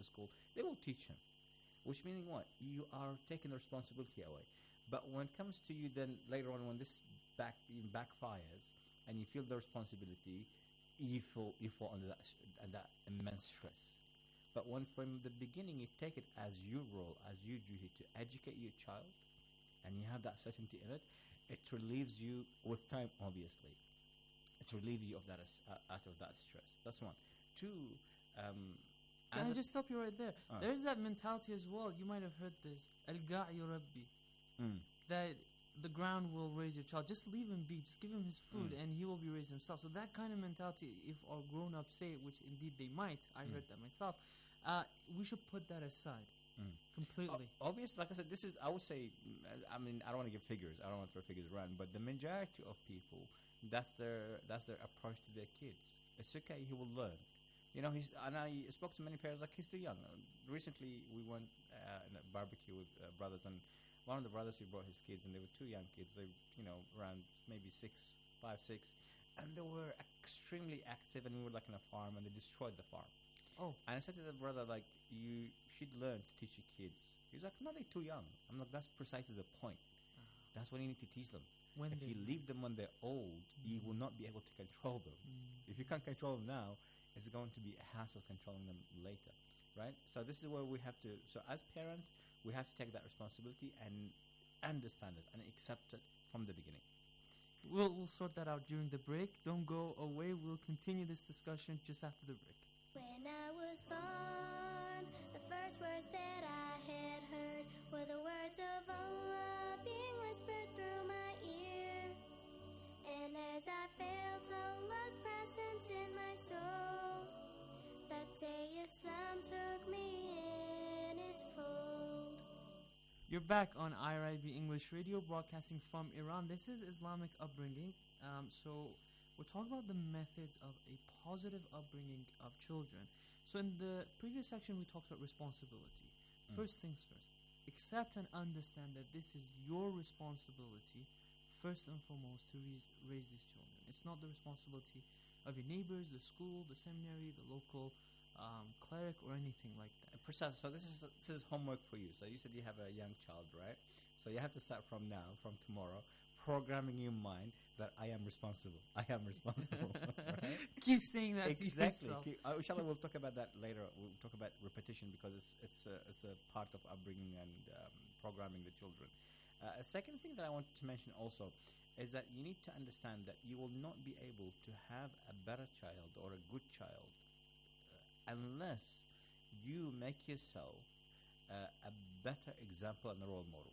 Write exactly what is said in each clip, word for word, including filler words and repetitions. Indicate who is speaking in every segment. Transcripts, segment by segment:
Speaker 1: school, they will teach him. Which meaning what? You are taking the responsibility away. But when it comes to you, then later on, when this back backfires and you feel the responsibility, you fall you fall under that that immense stress. But when from the beginning you take it as your role, as your duty to educate your child, and you have that certainty in it, it relieves you with time, obviously. It relieves you of that uh, out of that stress. That's one. Two. Um,
Speaker 2: Can I just stop you right there?
Speaker 1: Uh,
Speaker 2: There's that mentality as well. You might have heard this. Al-ga' yurabbi.
Speaker 1: Mm.
Speaker 2: That the ground will raise your child. Just leave him be. Just give him his food,
Speaker 1: Mm.
Speaker 2: and he will be raised himself. So that kind of mentality, if our grown-ups say it, which indeed they might, I
Speaker 1: Mm.
Speaker 2: heard that myself, uh, we should put that aside
Speaker 1: Mm.
Speaker 2: completely.
Speaker 1: O- obviously, like I said, this is, I would say, mm, I mean, I don't want to give figures. I don't want to throw figures around. But the majority of people, that's their that's their approach to their kids. It's okay, he will learn. You know, he's, and I spoke to many parents like he's too young. Uh, recently, we went uh, in a barbecue with uh, brothers, and one of the brothers, he brought his kids, and they were two young kids. They, you know, around maybe six, five, six, and they were extremely active. And we were like in a farm, and they destroyed the farm.
Speaker 2: Oh,
Speaker 1: And I said to the brother, like, you should learn to teach your kids. He's like, no, they're too young. I'm like, that's precisely the point. That's what you need to teach them.
Speaker 2: when
Speaker 1: If
Speaker 2: they
Speaker 1: you leave them when they're old, you will not be able to control them.
Speaker 2: Mm.
Speaker 1: If you can't control them now, it's going to be a hassle controlling them later, right? So this is where we have to, so as parent, we have to take that responsibility and understand it and accept it from the beginning.
Speaker 2: We'll, we'll sort that out during the break. Don't go away. We'll continue this discussion just after the break.
Speaker 3: When I was born, the first words that I had heard were the words of Allah being whispered through my ear. And as I felt Allah's presence in my soul, that day Islam took me in its fold.
Speaker 2: You're back on I R I B English Radio, broadcasting from Iran. This is Islamic upbringing. Um, so we're talking about the methods of a positive upbringing of children. So in the previous section, we talked about responsibility.
Speaker 1: Mm.
Speaker 2: First things first, accept and understand that this is your responsibility, first and foremost, to raise, raise these children. It's not the responsibility of your neighbors, the school, the seminary, the local um, cleric, or anything like that.
Speaker 1: Uh, Precisely. So this is this is homework for you. So you said you have a young child, right? So you have to start from now, from tomorrow, programming your mind that I am responsible. I am responsible. Right?
Speaker 2: Keep saying that
Speaker 1: Exactly.
Speaker 2: to yourself.
Speaker 1: Keep- uh, inshallah, we'll talk about that later. We'll talk about repetition because it's it's a, it's a part of upbringing and um, programming the children. Uh, a second thing that I want to mention also is that you need to understand that you will not be able to have a better child or a good child uh, unless you make yourself uh, a better example and a role model.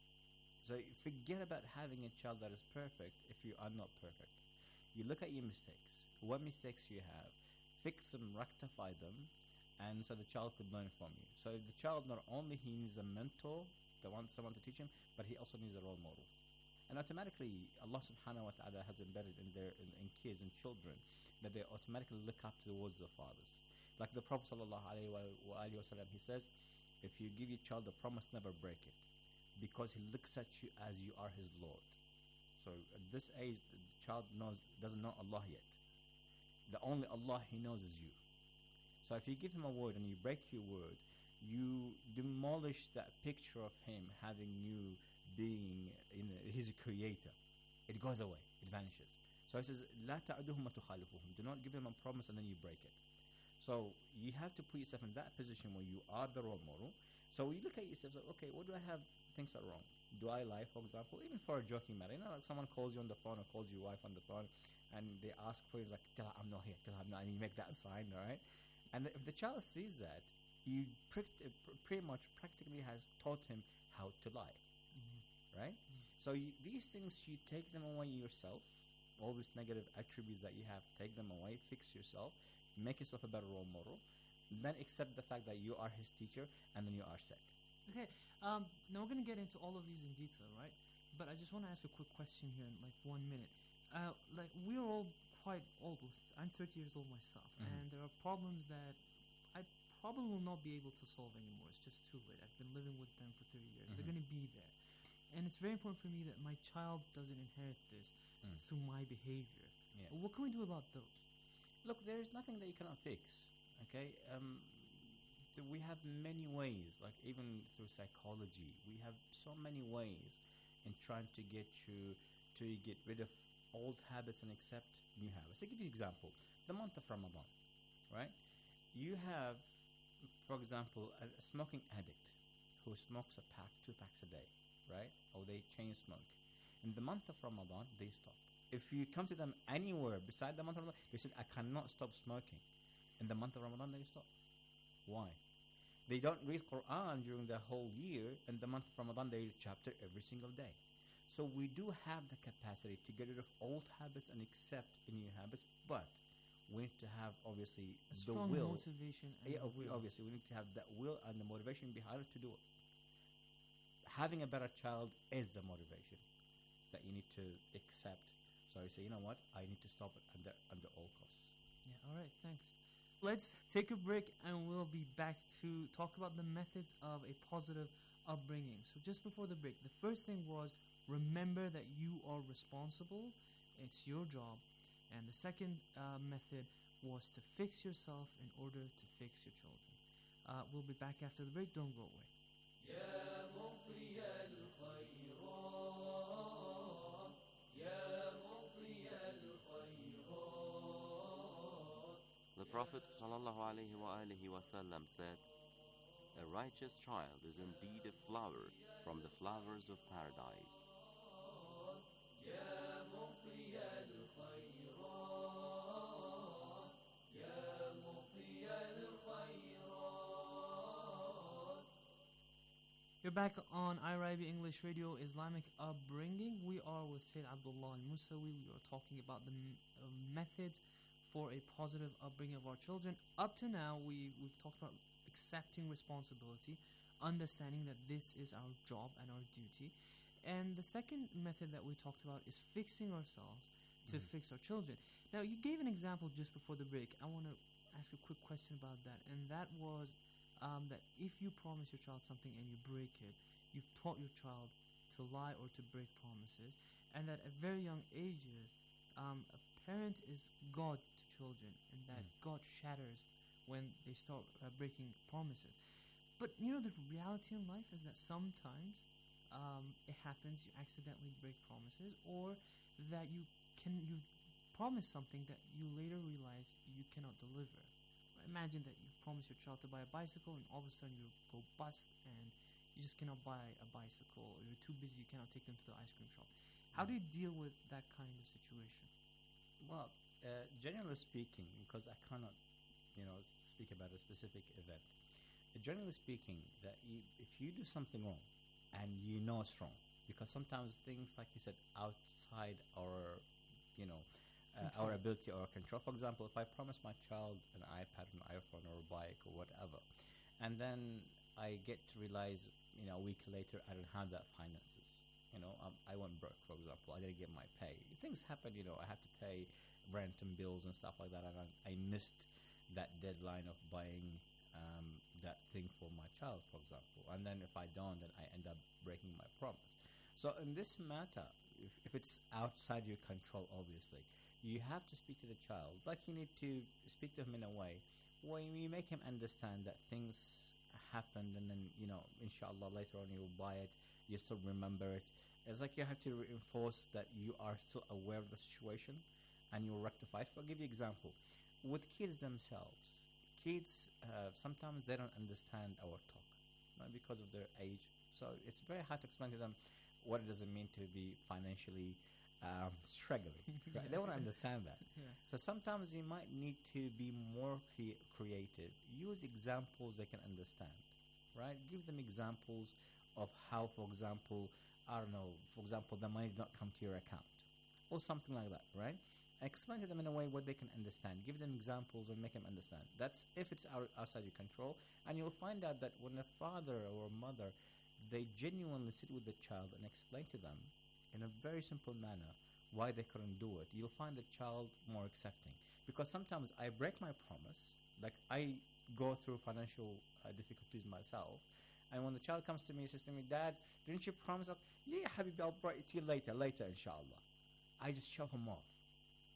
Speaker 1: So forget about having a child that is perfect if you are not perfect. You look at your mistakes. What mistakes you have, fix them, rectify them, and so the child could learn from you. So the child not only he needs a mentor, the one someone to teach him, but he also needs a role model. And automatically, Allah subhanahu wa ta'ala has embedded in their in, in kids and children that they automatically look up towards their fathers. Like the Prophet sallallahu alaihi wasallam, he says, if you give your child a promise, never break it, because he looks at you as you are his Lord. So at this age, the child knows doesn't know Allah yet. The only Allah he knows is you. So if you give him a word and you break your word, you demolish that picture of him having you being in a, his creator. It goes away. It vanishes. So he says, لا تعدهم وتخالفهم. Do not give them a promise and then you break it. So you have to put yourself in that position where you are the role model. So you look at yourself, like, okay, what do I have? Things are wrong. Do I lie, for example, even for a joking matter? You know, like someone calls you on the phone or calls your wife on the phone, and they ask for you, like, tell her I'm not here, tell her I'm not, and you make that sign, all right? And if the child sees that, you prick- uh, pr- pretty much practically has taught him how to lie,
Speaker 2: Mhm.
Speaker 1: right? So you, these things, you take them away yourself. All these negative attributes that you have, take them away, fix yourself, make yourself a better role model, then accept the fact that you are his teacher, and then you are set.
Speaker 2: Okay, um, now we're going to get into all of these in detail, right? But I just want to ask a quick question here in like one minute. Uh, like, we're all quite old. With, I'm thirty years old myself,
Speaker 1: Mhm.
Speaker 2: and there are problems that I probably will not be able to solve anymore. It's just too late. I've been living with them for thirty years. They're
Speaker 1: Mhm.
Speaker 2: going to be there. And it's very important for me that my child doesn't inherit this
Speaker 1: Mm.
Speaker 2: through my behavior.
Speaker 1: Yeah.
Speaker 2: What can we do about those?
Speaker 1: Look, there is nothing that you cannot fix. Okay, um, th- we have many ways, like even through psychology, we have so many ways in trying to get you to get rid of old habits and accept new habits. I'll give you an example. The month of Ramadan, right? You have, for example, a, a smoking addict who smokes a pack, two packs a day, right? Or they chain smoke. In the month of Ramadan, they stop. If you come to them anywhere beside the month of Ramadan, they said, I cannot stop smoking. In the month of Ramadan, they stop. Why? They don't read Quran during the whole year. In the month of Ramadan, they read a chapter every single day. So we do have the capacity to get rid of old habits and accept new habits, but we need to have, obviously,
Speaker 2: A
Speaker 1: the
Speaker 2: strong
Speaker 1: will.
Speaker 2: motivation and
Speaker 1: Yeah,
Speaker 2: the
Speaker 1: ob-
Speaker 2: will.
Speaker 1: obviously, we need to have that will and the motivation behind it to do it. Having a better child is the motivation that you need to accept. So you say, you know what, I need to stop it under under all costs.
Speaker 2: Yeah, all right, thanks. Let's take a break and we'll be back to talk about the methods of a positive upbringing. So just before the break, the first thing was remember that you are responsible. It's your job. And the second uh, method was to fix yourself in order to fix your children. Uh, we'll be back after the break. Don't go away.
Speaker 4: The Prophet sallallahu alaihi wasallam said, "A righteous child is indeed a flower from the flowers of paradise."
Speaker 2: You're back on I R I B English Radio, Islamic Upbringing. We are with Sayyid Abdullah Al-Musawi. We are talking about the m- uh, methods for a positive upbringing of our children. Up to now, we, we've talked about accepting responsibility, understanding that this is our job and our duty. And the second method that we talked about is fixing ourselves to
Speaker 1: Mhm.
Speaker 2: fix our children. Now, you gave an example just before the break. I want to ask a quick question about that, and that was um, that if you promise your child something and you break it, you've taught your child to lie or to break promises, and that at very young ages, um, a parent is God to children, and that
Speaker 1: Mm.
Speaker 2: God shatters when they start uh, breaking promises. But you know, the reality in life is that sometimes um, it happens you accidentally break promises, or that you can you promise something that you later realize you cannot deliver. Imagine that you promise your child to buy a bicycle, and all of a sudden you go bust, and you just cannot buy a bicycle, or you're too busy, you cannot take them to the ice cream shop. How do you deal with that kind of situation?
Speaker 1: Well, uh, generally speaking, because I cannot, you know, speak about a specific event. Uh, generally speaking, that you, if you do something wrong, and you know it's wrong, because sometimes things, like you said, outside our, you know, uh, our
Speaker 2: Control.
Speaker 1: ability or control. For example, if I promise my child an iPad, an iPhone, or a bike, or whatever, and then I get to realize, you know, a week later I don't have that finances. You know, um, I went broke, for example. I didn't get my pay. Things happen, you know. I have to pay rent and bills and stuff like that, and I, I missed that deadline of buying um, that thing for my child, for example. And then if I don't, then I end up breaking my promise. So in this matter, if, if it's outside your control, obviously, you have to speak to the child. Like, you need to speak to him in a way where you make him understand that things happened, and then, you know, inshallah, later on you'll buy it, you still remember it. It's like you have to reinforce that you are still aware of the situation and you'll rectify it. I'll give you an example. With kids themselves, kids, uh, sometimes they don't understand our talk, not because of their age. So it's very hard to explain to them what does it mean to be financially um, struggling. Right? They want to understand that.
Speaker 2: Yeah.
Speaker 1: So sometimes you might need to be more cre- creative. Use examples they can understand, right? Give them examples of how, for example, I don't know, for example, the money did not come to your account or something like that, right? Explain to them in a way what they can understand. Give them examples and make them understand. That's if it's out, outside your control. And you'll find out that when a father or a mother, they genuinely sit with the child and explain to them in a very simple manner why they couldn't do it, you'll find the child more accepting. Because sometimes I break my promise, like I go through financial uh, difficulties myself, and when the child comes to me and says to me, Dad, didn't you promise? I'll, yeah, Habibi, I'll bring it to you later, later, inshallah. I just shove him off.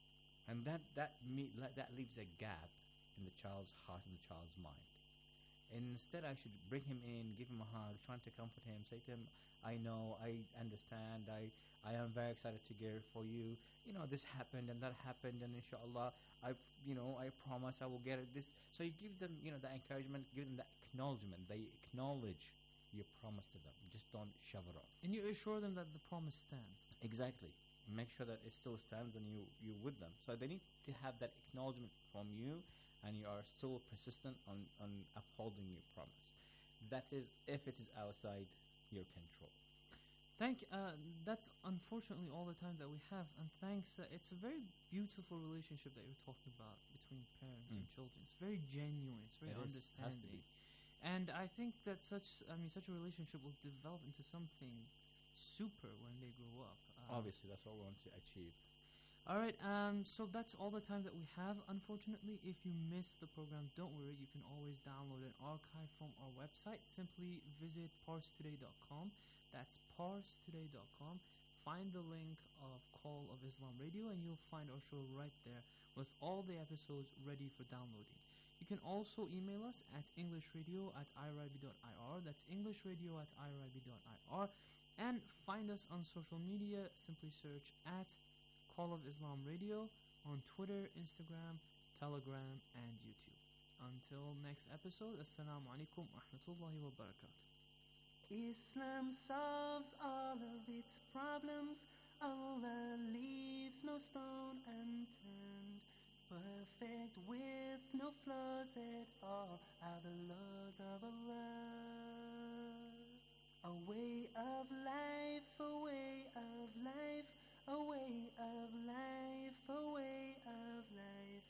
Speaker 1: And that, that, me, that leaves a gap in the child's heart and the child's mind. Instead, I should bring him in, give him a hug, trying to comfort him, say to him, I know, I understand, I, I am very excited to care for you. You know, this happened and that happened, and inshallah, I, you know, I promise I will get it. This, so you give them, you know, the encouragement, give them the acknowledgement. They acknowledge your promise to them. Just don't shove it off.
Speaker 2: And you assure them that the promise stands.
Speaker 1: Exactly. Make sure that it still stands and you, you're with them. So they need to have that acknowledgement from you, and you are still persistent on, on upholding your promise. That is if it is outside your control.
Speaker 2: Thank. Uh, that's unfortunately all the time that we have, and thanks. Uh, it's a very beautiful relationship that you're talking about between parents
Speaker 1: Mm.
Speaker 2: and children. It's very genuine. It's very
Speaker 1: It is. Has to
Speaker 2: understanding,
Speaker 1: be.
Speaker 2: and I think that such. I mean, such a relationship will develop into something super when they grow up. Um,
Speaker 1: Obviously, that's what we want to achieve.
Speaker 2: All right. Um. So that's all the time that we have. Unfortunately, if you missed the program, don't worry. You can always download an archive from our website. Simply visit parse today dot com. That's parse today dot com. Find the link of Call of Islam Radio, and you'll find our show right there with all the episodes ready for downloading. You can also email us at englishradio at irib dot i r. That's englishradio at irib dot i r. And find us on social media. Simply search at Call of Islam Radio on Twitter, Instagram, Telegram, and YouTube. Until next episode, Assalamu alaikum wa rahmatullahi wa barakatuh.
Speaker 5: Islam solves all of its problems. Allah leaves no stone unturned. Perfect with no flaws at all are the laws of Allah. A way of life, a way of life, a way of life, a way of life.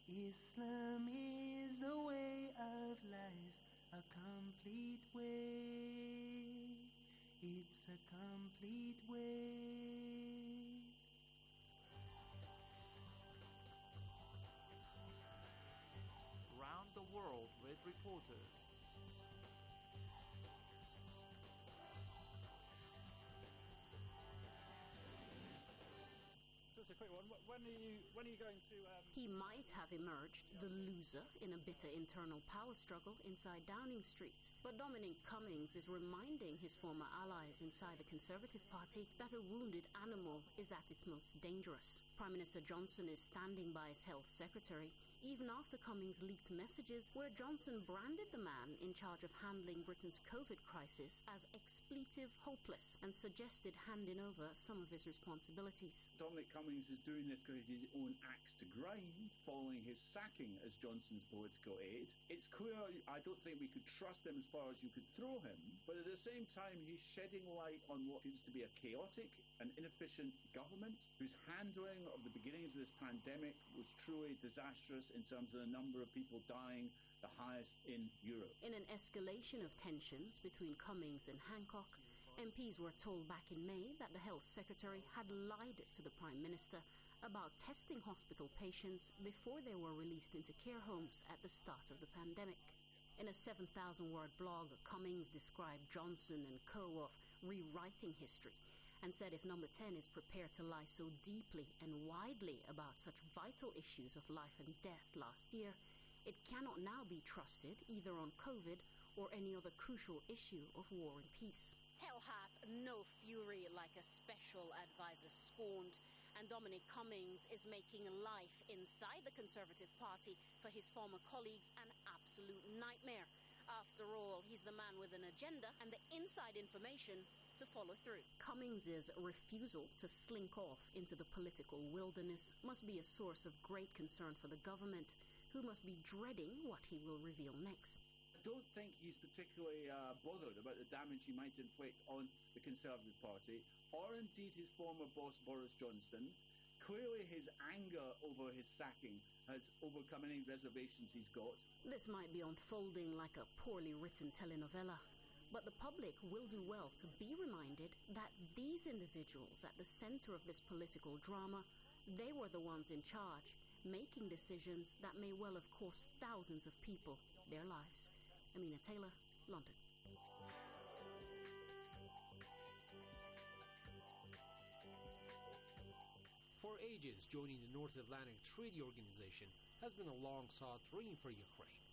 Speaker 5: Islam is a way of life, a complete way. It's a complete way.
Speaker 6: Round the world with reporters.
Speaker 7: Just a quick one. Wh- When are you when are you going to? Um,
Speaker 8: He might have emerged the loser in a bitter internal power struggle inside Downing Street. But Dominic Cummings is reminding his former allies inside the Conservative Party that a wounded animal is at its most dangerous. Prime Minister Johnson is standing by his health secretary, even after Cummings leaked messages where Johnson branded the man in charge of handling Britain's COVID crisis as expletive hopeless and suggested handing over some of his responsibilities.
Speaker 9: Dominic Cummings is doing this because he's his own axe to grind following his sacking as Johnson's political aide. It's clear I don't think we could trust him as far as you could throw him, but at the same time he's shedding light on what seems to be a chaotic and inefficient government whose handling of the beginnings of this pandemic was truly disastrous in terms of the number of people dying, the highest in Europe.
Speaker 8: In an escalation of tensions between Cummings and Hancock, M Ps were told back in May that the Health Secretary had lied to the Prime Minister about testing hospital patients before they were released into care homes at the start of the pandemic. In a seven thousand word blog, Cummings described Johnson and co. of rewriting history and said if Number ten is prepared to lie so deeply and widely about such vital issues of life and death last year, it cannot now be trusted either on COVID or any other crucial issue of war and peace. Hell hath no fury like a special advisor scorned, and Dominic Cummings is making life inside the Conservative Party for his former colleagues an absolute nightmare. After all, he's the man with an agenda and the inside information to follow through. Cummings' refusal to slink off into the political wilderness must be a source of great concern for the government, who must be dreading what he will reveal next.
Speaker 9: I don't think he's particularly uh, bothered about the damage he might inflict on the Conservative Party, or indeed his former boss Boris Johnson. Clearly his anger over his sacking has overcome any reservations he's got.
Speaker 8: This might be unfolding like a poorly written telenovela, but the public will do well to be reminded that these individuals at the center of this political drama, they were the ones in charge, making decisions that may well have cost thousands of people their lives. Amina Taylor, London.
Speaker 10: For ages, joining the North Atlantic Treaty Organization has been a long-sought dream for Ukraine.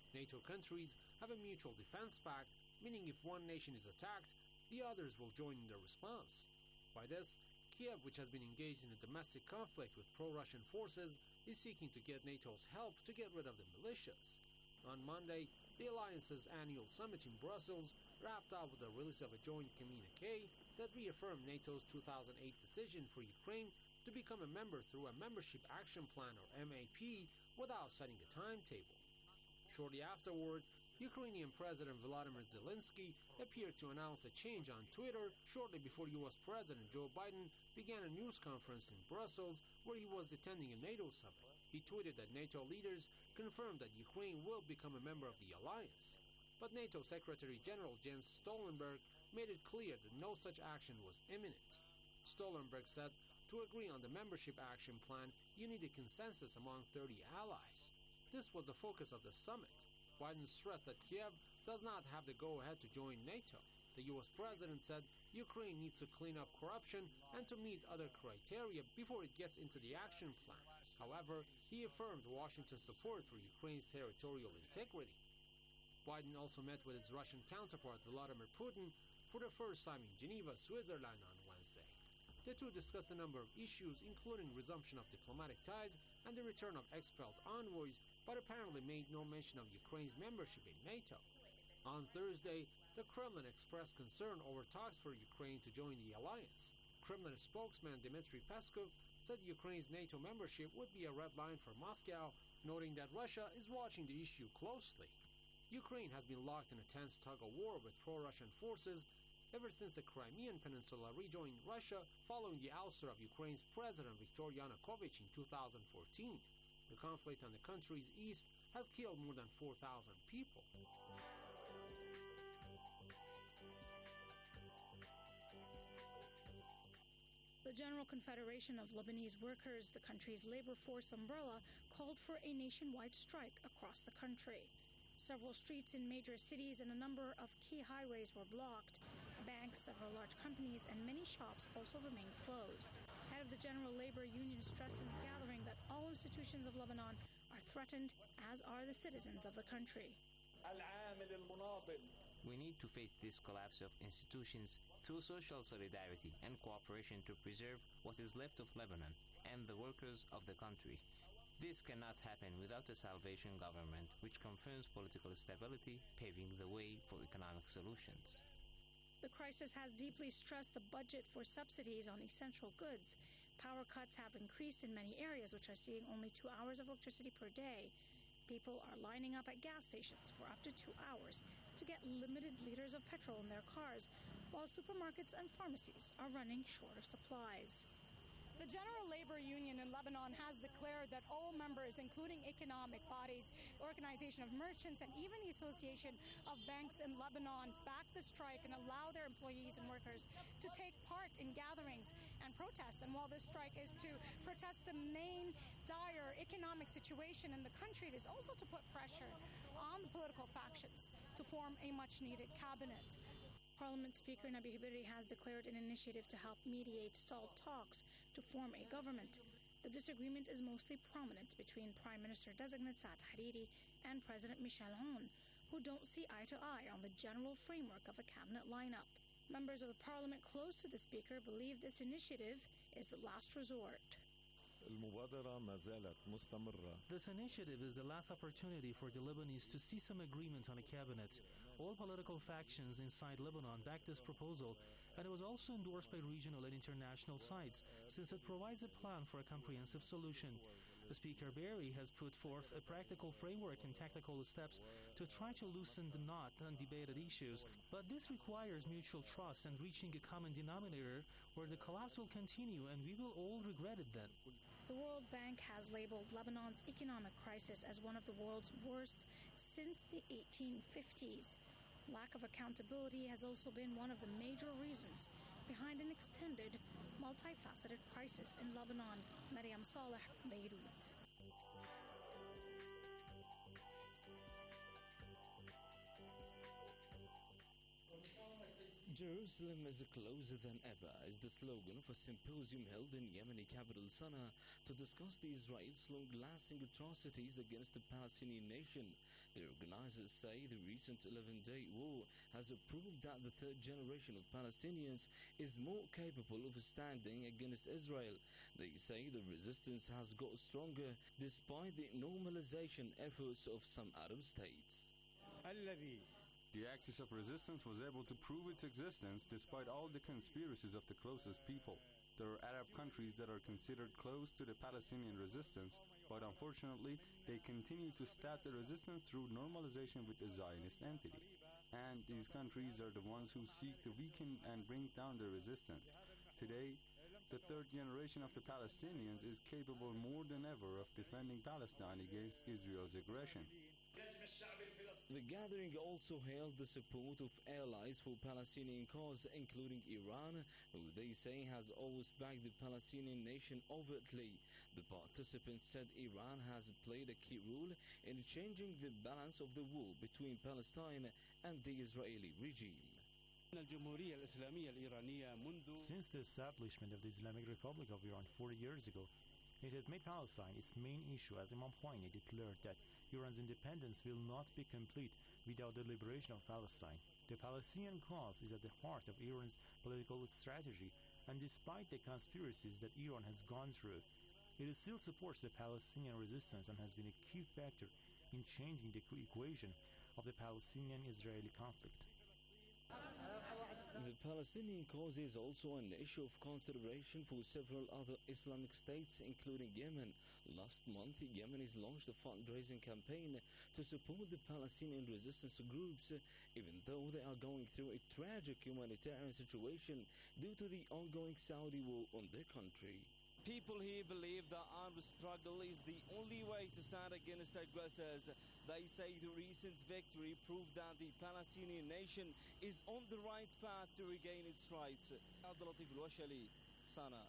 Speaker 10: NATO countries have a mutual defense pact, meaning if one nation is attacked, the others will join in the response. By this, Kiev, which has been engaged in a domestic conflict with pro-Russian forces, is seeking to get NATO's help to get rid of the militias. On Monday, the alliance's annual summit in Brussels wrapped up with the release of a joint communique that reaffirmed NATO's two thousand eight decision for Ukraine to become a member through a Membership Action Plan, or M A P, without setting a timetable. Shortly afterward, Ukrainian President Volodymyr Zelensky appeared to announce a change on Twitter shortly before U S President Joe Biden began a news conference in Brussels where he was attending a NATO summit. He tweeted that NATO leaders confirmed that Ukraine will become a member of the alliance. But NATO Secretary General Jens Stoltenberg made it clear that no such action was imminent. Stoltenberg said, to agree on the Membership Action Plan, you need a consensus among thirty allies. This was the focus of the summit. Biden stressed that Kiev does not have the go-ahead to join NATO. The U S president said Ukraine needs to clean up corruption and to meet other criteria before it gets into the action plan. However, he affirmed Washington's support for Ukraine's territorial integrity. Biden also met with his Russian counterpart Vladimir Putin for the first time in Geneva, Switzerland on Wednesday. The two discussed a number of issues, including resumption of diplomatic ties and the return of expelled envoys, but apparently made no mention of Ukraine's membership in NATO. On Thursday, the Kremlin expressed concern over talks for Ukraine to join the alliance. Kremlin spokesman Dmitry Peskov said Ukraine's NATO membership would be a red line for Moscow, noting that Russia is watching the issue closely. Ukraine has been locked in a tense tug-of-war with pro-Russian forces ever since the Crimean Peninsula rejoined Russia following the ouster of Ukraine's President Viktor Yanukovych in two thousand fourteen. The conflict on the country's east has killed more than four thousand people.
Speaker 11: The General Confederation of Lebanese Workers, the country's labor force umbrella, called for a nationwide strike across the country. Several streets in major cities and a number of key highways were blocked. Banks, several large companies, and many shops also remained closed. Head of the General Labor Union stressed in the gathering that all institutions of Lebanon are threatened, as are the citizens of the country.
Speaker 12: We need to face this collapse of institutions through social solidarity and cooperation to preserve what is left of Lebanon and the workers of the country. This cannot happen without a salvation government which confirms political stability, paving the way for economic solutions.
Speaker 11: The crisis has deeply stressed the budget for subsidies on essential goods. Power cuts have increased in many areas, which are seeing only two hours of electricity per day. People are lining up at gas stations for up to two hours to get limited liters of petrol in their cars, while supermarkets and pharmacies are running short of supplies.
Speaker 13: The General Labor Union in Lebanon has declared that all members, including economic bodies, the Organization of Merchants, and even the Association of Banks in Lebanon, back the strike and allow their employees and workers to take part in gatherings and protests. And while this strike is to protest the main dire economic situation in the country, it is also to put pressure on the political factions to form a much-needed cabinet.
Speaker 11: Parliament Speaker Nabi Berri has declared an initiative to help mediate stalled talks to form a government. The disagreement is mostly prominent between Prime Minister-designate Saad Hariri and President Michel Aoun, who don't see eye to eye on the general framework of a cabinet lineup. Members of the parliament close to the speaker believe this initiative is the last resort.
Speaker 14: This initiative is the last opportunity for the Lebanese to see some agreement on a cabinet. All political factions inside Lebanon backed this proposal, and it was also endorsed by regional and international sides, since it provides a plan for a comprehensive solution. The Speaker Berri has put forth a practical framework and tactical steps to try to loosen the knot on debated issues, but this requires mutual trust and reaching a common denominator where the collapse will continue, and we will all regret it then.
Speaker 11: The World Bank has labeled Lebanon's economic crisis as one of the world's worst since the eighteen fifties. Lack of accountability has also been one of the major reasons behind an extended, multifaceted crisis in Lebanon. Mariam Saleh, Beirut.
Speaker 15: Jerusalem is closer than ever is the slogan of a symposium held in Yemeni capital Sana'a to discuss the Israel's long-lasting atrocities against the Palestinian nation. The organizers say the recent eleven-day war has proved that the third generation of Palestinians is more capable of standing against Israel. They say the resistance has got stronger despite the normalization efforts of some Arab states.
Speaker 16: The axis of resistance was able to prove its existence despite all the conspiracies of the closest people. There are Arab countries that are considered close to the Palestinian resistance, but unfortunately, they continue to start the resistance through normalization with the Zionist entity. And these countries are the ones who seek to weaken and bring down the resistance. Today, the third generation of the Palestinians is capable more than ever of defending Palestine against Israel's aggression.
Speaker 15: The gathering also hailed the support of allies for Palestinian cause, including Iran, who they say has always backed the Palestinian nation overtly. The participants said Iran has played a key role in changing the balance of the war between Palestine and the Israeli regime.
Speaker 17: Since the establishment of the Islamic Republic of Iran forty years ago, it has made Palestine its main issue, as Imam Khomeini declared that Iran's independence will not be complete without the liberation of Palestine. The Palestinian cause is at the heart of Iran's political strategy, and despite the conspiracies that Iran has gone through, it still supports the Palestinian resistance and has been a key factor in changing the equation of the Palestinian-Israeli conflict.
Speaker 15: The Palestinian cause is also an issue of consideration for several other Islamic states, including Yemen. Last month, Yemenis launched a fundraising campaign to support the Palestinian resistance groups, even though they are going through a tragic humanitarian situation due to the ongoing Saudi war on their country.
Speaker 18: People here believe that armed struggle is the only way to stand against aggressors. They say the recent victory proved that the Palestinian nation is on the right path to regain its rights. Abdulatif Al-Washali, Sana'a.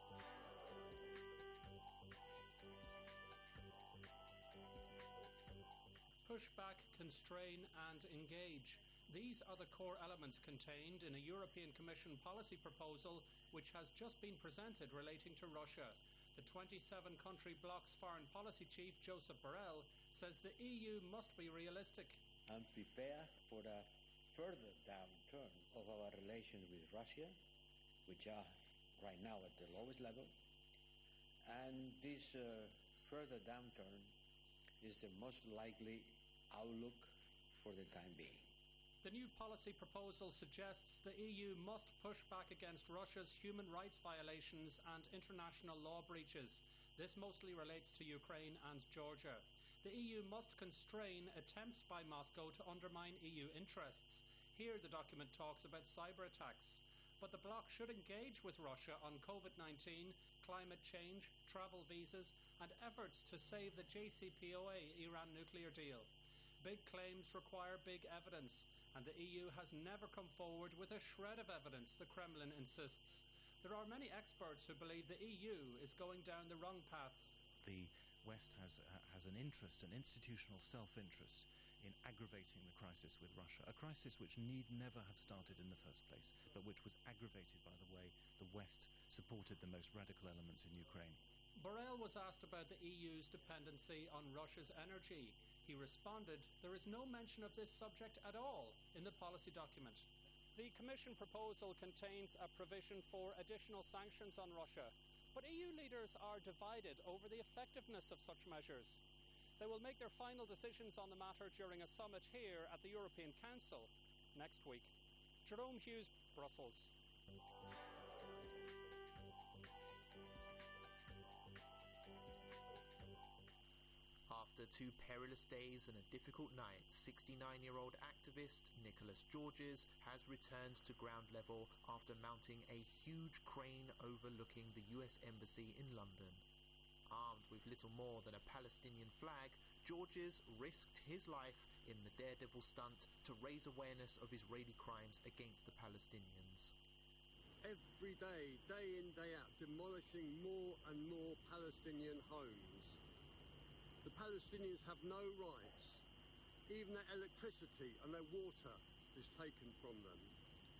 Speaker 19: Push back, constrain and engage. These are the core elements contained in a European Commission policy proposal which has just been presented relating to Russia. The twenty-seven country bloc's foreign policy chief, Joseph Borrell, says the E U must be realistic
Speaker 20: and prepare for a further downturn of our relations with Russia, which are right now at the lowest level. And this uh, further downturn is the most likely outlook for the time being.
Speaker 19: The new policy proposal suggests the E U must push back against Russia's human rights violations and international law breaches. This mostly relates to Ukraine and Georgia. The E U must constrain attempts by Moscow to undermine E U interests. Here the document talks about cyber attacks. But the bloc should engage with Russia on COVID nineteen, climate change, travel visas, and efforts to save the J C P O A Iran nuclear deal. Big claims require big evidence, and the E U has never come forward with a shred of evidence, the Kremlin insists. There are many experts who believe the E U is going down the wrong path.
Speaker 21: The West has, uh, has an interest, an institutional self-interest, in aggravating the crisis with Russia, a crisis which need never have started in the first place, but which was aggravated by the way the West supported the most radical elements in Ukraine.
Speaker 19: Borrell was asked about the E U's dependency on Russia's energy. He responded, there is no mention of this subject at all in the policy document. The Commission proposal contains a provision for additional sanctions on Russia, but E U leaders are divided over the effectiveness of such measures. They will make their final decisions on the matter during a summit here at the European Council next week. Jerome Hughes, Brussels.
Speaker 22: After two perilous days and a difficult night, sixty-nine-year-old activist Nicholas Georges has returned to ground level after mounting a huge crane overlooking the U S Embassy in London. Armed with little more than a Palestinian flag, Georges risked his life in the daredevil stunt to raise awareness of Israeli crimes against the Palestinians.
Speaker 23: Every day, day in, day out, demolishing more and more Palestinian homes. The Palestinians have no rights. Even their electricity and their water is taken from them.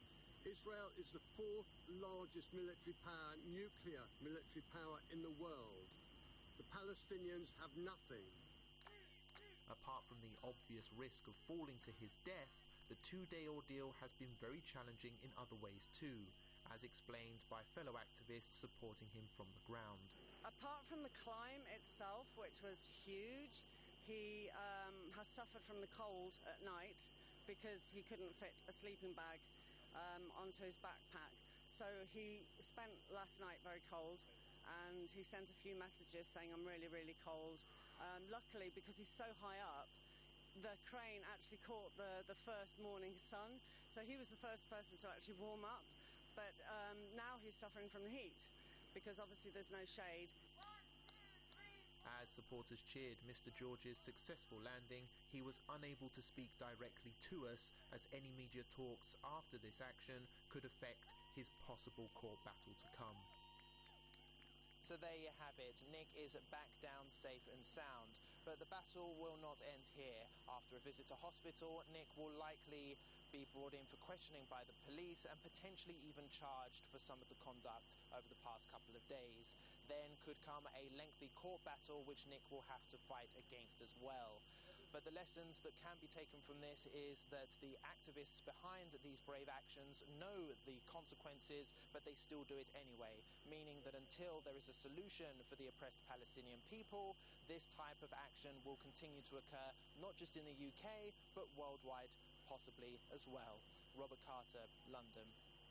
Speaker 23: Israel is the fourth largest military power, nuclear military power in the world. The Palestinians have nothing.
Speaker 22: Apart from the obvious risk of falling to his death, the two-day ordeal has been very challenging in other ways too, as explained by fellow activists supporting him from the ground.
Speaker 1: Apart from the climb itself, which was huge, he um, has suffered from the cold at night because he couldn't fit a sleeping bag um, onto his backpack. So he spent last night very cold, and he sent a few messages saying, I'm really, really cold. Um, luckily, because he's so high up, the crane actually caught the, the first morning sun, so he was the first person to actually warm up. But um, now he's suffering from the heat, because obviously there's no shade.
Speaker 22: As supporters cheered Mister George's successful landing, he was unable to speak directly to us, as any media talks after this action could affect his possible court battle to come.
Speaker 3: So there you have it. Nick is back down safe and sound. But the battle will not end here. After a visit to hospital, Nick will likely be brought in for questioning by the police and potentially even charged for some of the conduct over the past couple of days. Then could come a lengthy court battle which Nick will have to fight against as well. But the lessons that can be taken from this is that the activists behind these brave actions know the consequences, but they still do it anyway, meaning that until there is a solution for the oppressed Palestinian people, this type of action will continue to occur, not just in the U K, but worldwide, possibly as well. Robert Carter, London.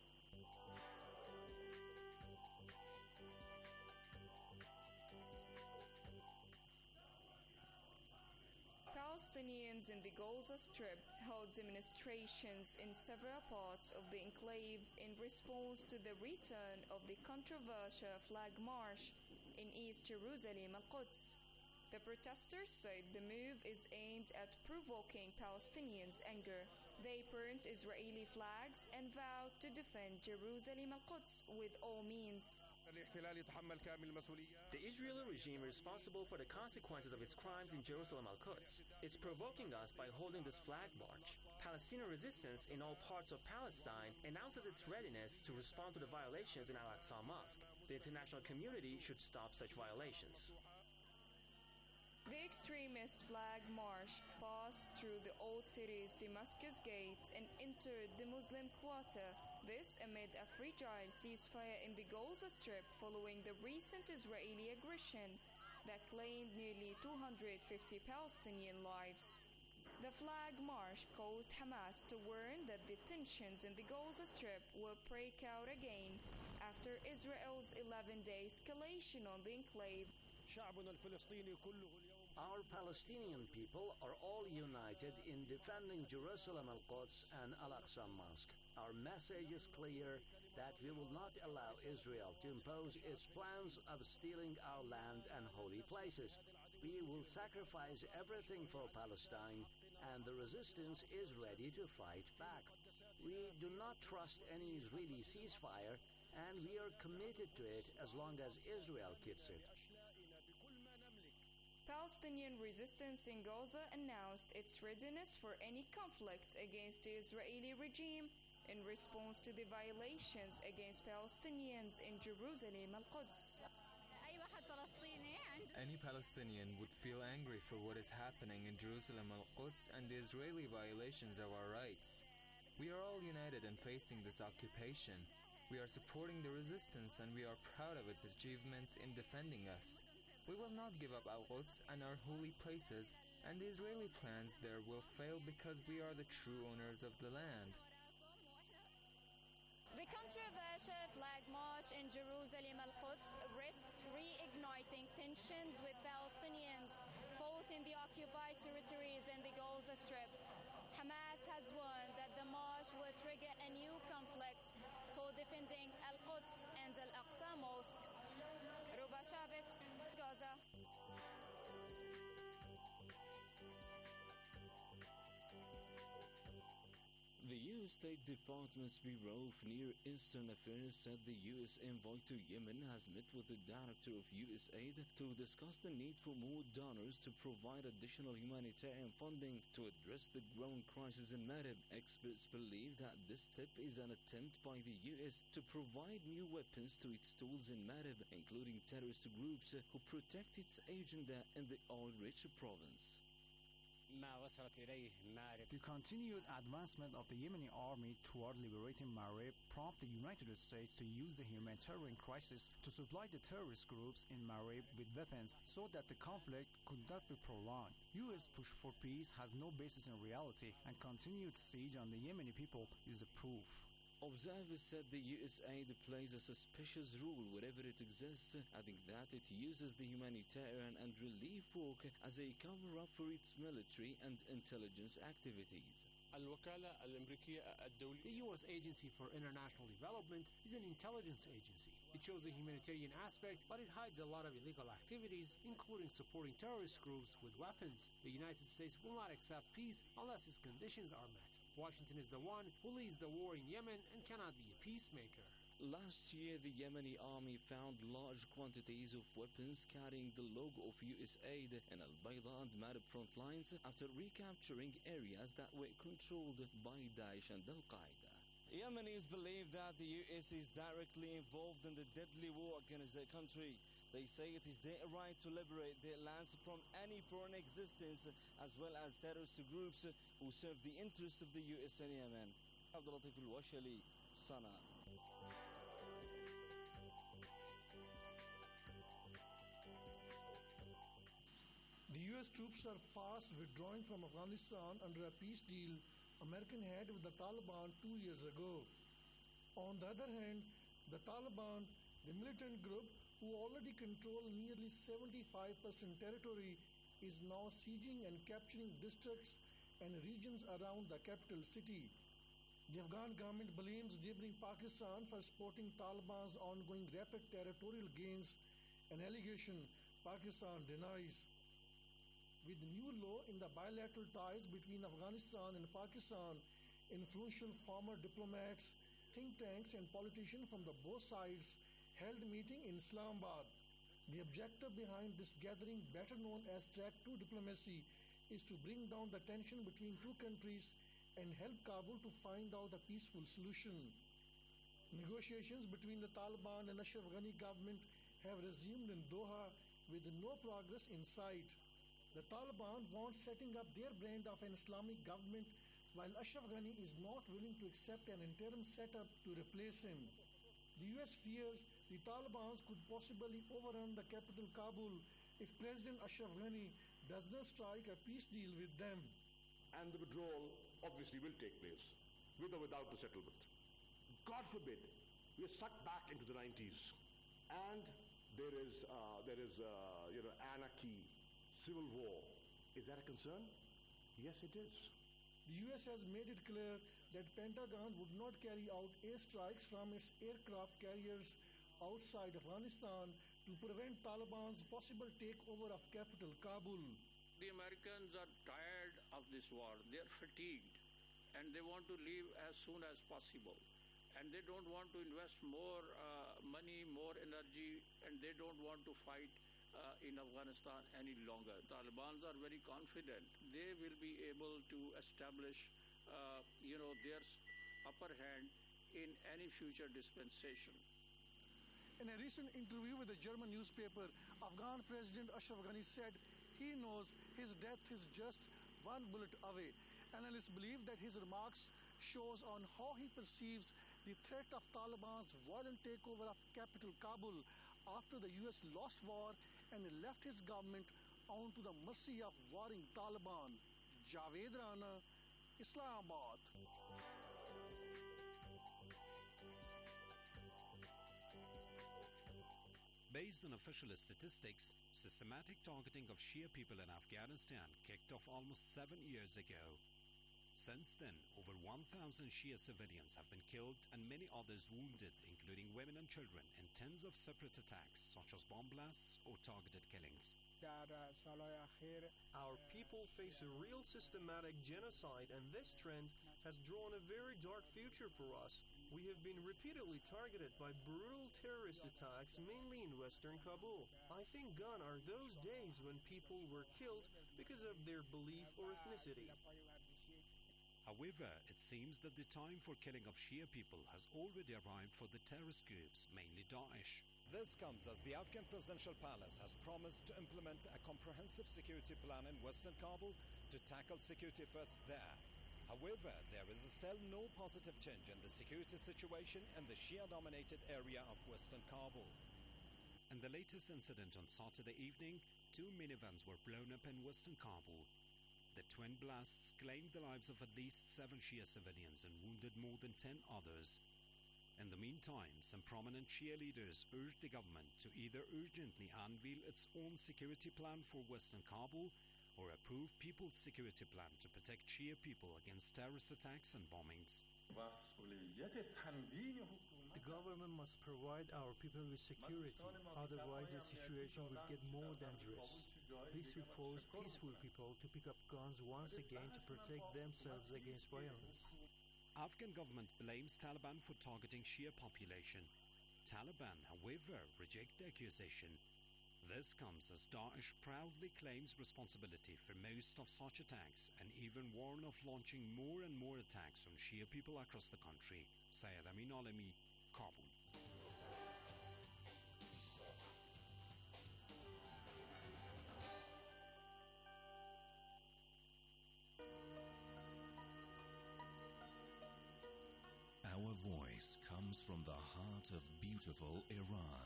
Speaker 4: Palestinians in the Gaza Strip held demonstrations in several parts of the enclave in response to the return of the controversial flag march in East Jerusalem, Al-Quds. The protesters said the move is aimed at provoking Palestinians' anger. They burnt Israeli flags and vowed to defend Jerusalem, Al-Quds with all means.
Speaker 24: The Israeli regime is responsible for the consequences of its crimes in Jerusalem Al-Quds. It's provoking us by holding this flag march. Palestinian resistance in all parts of Palestine announces its readiness to respond to the violations in Al-Aqsa Mosque. The international community should stop such violations.
Speaker 4: The extremist flag march passed through the old city's Damascus Gate and entered the Muslim quarter. This amid a fragile ceasefire in the Gaza Strip following the recent Israeli aggression that claimed nearly two hundred fifty Palestinian lives. The flag march caused Hamas to warn that the tensions in the Gaza Strip will break out again after Israel's eleven-day escalation on the enclave.
Speaker 25: Our Palestinian people are all united in defending Jerusalem Al-Quds and Al-Aqsa Mosque. Our message is clear that we will not allow Israel to impose its plans of stealing our land and holy places. We will sacrifice everything for Palestine, and the resistance is ready to fight back. We do not trust any Israeli ceasefire, and we are committed to it as long as Israel keeps it.
Speaker 4: Palestinian resistance in Gaza announced its readiness for any conflict against the Israeli regime in response to the violations against Palestinians in Jerusalem Al-Quds.
Speaker 26: Any Palestinian would feel angry for what is happening in Jerusalem Al-Quds and the Israeli violations of our rights. We are all united in facing this occupation. We are supporting the resistance and we are proud of its achievements in defending us. We will not give up Al-Quds and our holy places, and the Israeli plans there will fail because we are the true owners of the land.
Speaker 27: The controversial flag march in Jerusalem Al-Quds risks reigniting tensions with Palestinians, both in the occupied territories and the Gaza Strip. Hamas has warned that the march will trigger a new conflict for defending Al-Quds and Al-Aqsa Mosque. Ruba Shabit, Gaza.
Speaker 15: The U S State Department's Bureau of Near Eastern Affairs said the U S envoy to Yemen has met with the director of U S A I D to discuss the need for more donors to provide additional humanitarian funding to address the growing crisis in Marib. Experts believe that this step is an attempt by the U S to provide new weapons to its tools in Marib, including terrorist groups who protect its agenda in the oil-rich province.
Speaker 2: The continued advancement of the Yemeni army toward liberating Marib prompted the United States to use the humanitarian crisis to supply the terrorist groups in Marib with weapons so that the conflict could not be prolonged. U S push for peace has no basis in reality, and continued siege on the Yemeni people is the proof.
Speaker 15: Observers said the U S A I D plays a suspicious role wherever it exists, adding that it uses the humanitarian and relief work as a cover-up for its military and intelligence activities.
Speaker 5: The U S Agency for International Development is an intelligence agency. It shows the humanitarian aspect, but it hides a lot of illegal activities, including supporting terrorist groups with weapons. The United States will not accept peace unless its conditions are met. Washington is the one who leads the war in Yemen and cannot be a peacemaker.
Speaker 15: Last year, the Yemeni army found large quantities of weapons carrying the logo of U S A I D in Al-Bayda and Marib front lines after recapturing areas that were controlled by Daesh and Al-Qaeda.
Speaker 18: Yemenis believe that the U S is directly involved in the deadly war against their country. They say it is their right to liberate their lands from any foreign existence, as well as terrorist groups who serve the interests of the U S and Yemen. Abdul Latif Al-Washali, Sana.
Speaker 6: The U S troops are fast withdrawing from Afghanistan under a peace deal American had with the Taliban two years ago. On the other hand, the Taliban, the militant group who already control nearly seventy-five percent territory, is now sieging and capturing districts and regions around the capital city. The Afghan government blames neighboring Pakistan for supporting Taliban's ongoing rapid territorial gains, an allegation Pakistan denies. With the new law in the bilateral ties between Afghanistan and Pakistan, influential former diplomats, think tanks and politicians from the both sides held a meeting in Islamabad. The objective behind this gathering, better known as Track two Diplomacy, is to bring down the tension between two countries and help Kabul to find out a peaceful solution. Negotiations between the Taliban and Ashraf Ghani government have resumed in Doha with no progress in sight. The Taliban wants setting up their brand of an Islamic government, while Ashraf Ghani is not willing to accept an interim setup to replace him. The U S fears the Taliban could possibly overrun the capital Kabul if President Ashraf Ghani does not strike a peace deal with them.
Speaker 7: And the withdrawal obviously will take place, with or without the settlement. God forbid we are sucked back into the nineties, and there is, uh, there is, uh, you know, anarchy, civil war. Is that a concern? Yes, it is.
Speaker 6: The U S has made it clear that Pentagon would not carry out airstrikes from its aircraft carriers outside Afghanistan to prevent Taliban's possible takeover of capital Kabul.
Speaker 8: The Americans are tired of this war. They are fatigued, and they want to leave as soon as possible. And they don't want to invest more uh, money, more energy, and they don't want to fight uh, in Afghanistan any longer. Taliban are very confident they will be able to establish, uh, you know, their upper hand in any future dispensation.
Speaker 6: In a recent interview with a German newspaper, Afghan President Ashraf Ghani said he knows his death is just one bullet away. Analysts believe that his remarks shows on how he perceives the threat of Taliban's violent takeover of capital Kabul after the U S lost war and left his government onto the mercy of warring Taliban. Javed Rana, Islamabad.
Speaker 9: Based on official statistics, systematic targeting of Shia people in Afghanistan kicked off almost seven years ago. Since then, over one thousand Shia civilians have been killed and many others wounded, including women and children, in tens of separate attacks, such as bomb blasts or targeted killings.
Speaker 10: Our people face a real systematic genocide, and this trend has drawn a very dark future for us. We have been repeatedly targeted by brutal terrorist attacks, mainly in western Kabul. I think gone are those days when people were killed because of their belief or ethnicity.
Speaker 9: However, it seems that the time for killing of Shia people has already arrived for the terrorist groups, mainly Daesh.
Speaker 11: This comes as the Afghan presidential palace has promised to implement a comprehensive security plan in western Kabul to tackle security threats there. However, there is still no positive change in the security situation in the Shia-dominated area of western Kabul.
Speaker 9: In the latest incident on Saturday evening, two minivans were blown up in western Kabul. The twin blasts claimed the lives of at least seven Shia civilians and wounded more than ten others. In the meantime, some prominent Shia leaders urged the government to either urgently unveil its own security plan for western Kabul or approve People's Security Plan to protect Shia people against terrorist attacks and bombings.
Speaker 12: The government must provide our people with security, otherwise the situation will get more dangerous. This will force peaceful people to pick up guns once again to protect themselves against violence.
Speaker 9: Afghan government blames Taliban for targeting Shia population. Taliban, however, reject the accusation. This comes as Daesh proudly claims responsibility for most of such attacks and even warn of launching more and more attacks on Shia people across the country. Syed Amin Alami, Kabul.
Speaker 13: Our voice comes from the heart of beautiful Iran.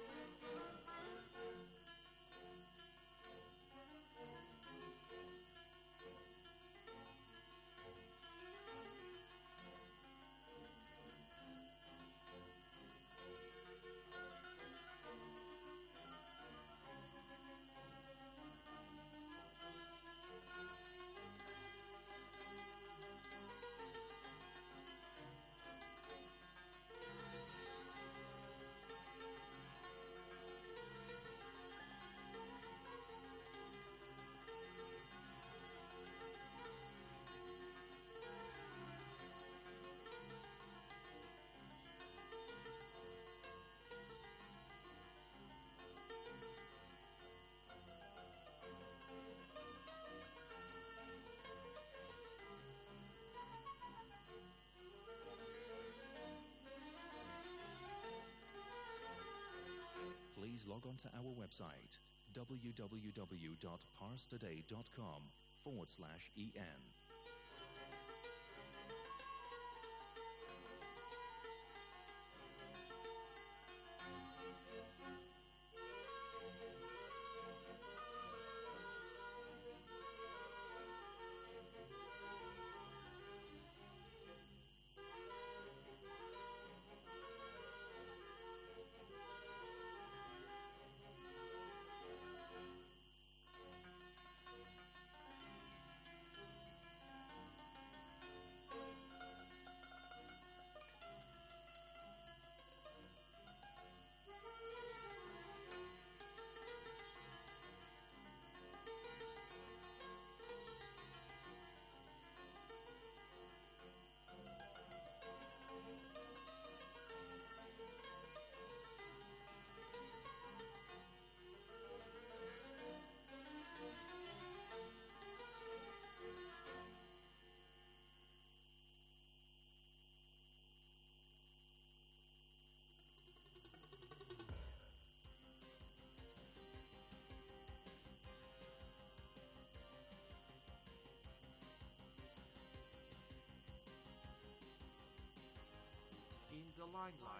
Speaker 13: Please log on to our website, www.parstoday.com forward slash en.
Speaker 3: In the limelight.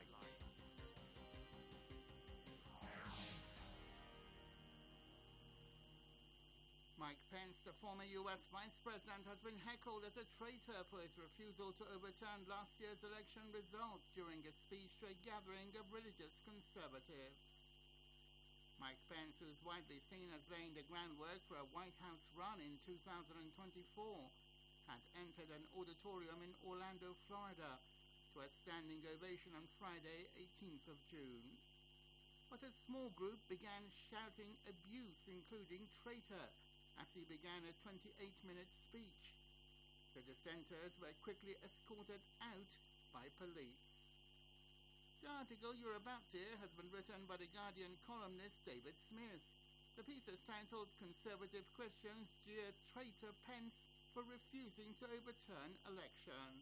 Speaker 14: Mike Pence, the former U S Vice President, has been heckled as a traitor for his refusal to overturn last year's election result during a speech to a gathering of religious conservatives. Mike Pence, who is widely seen as laying the groundwork for a White House run in two thousand twenty-four, had entered an auditorium in Orlando, Florida, to a standing ovation on Friday, eighteenth of June. But a small group began shouting abuse, including traitor, as he began a twenty-eight minute speech. The dissenters were quickly escorted out by police. The article you're about to hear has been written by The Guardian columnist David Smith. The piece is titled "Conservative Christians Jeer Traitor Pence for Refusing to Overturn Election."